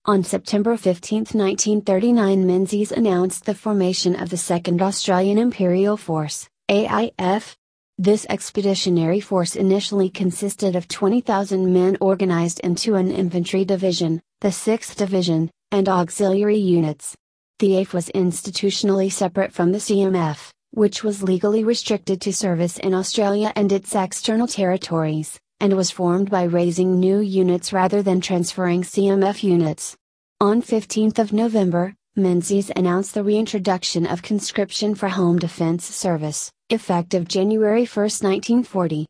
On September 15, 1939, Menzies announced the formation of the 2nd Australian Imperial Force, AIF. This expeditionary force initially consisted of 20,000 men organized into an infantry division, the 6th Division, and auxiliary units. The AIF was institutionally separate from the CMF, which was legally restricted to service in Australia and its external territories, and was formed by raising new units rather than transferring CMF units. On 15 November, Menzies announced the reintroduction of conscription for home defense service, effective January 1, 1940.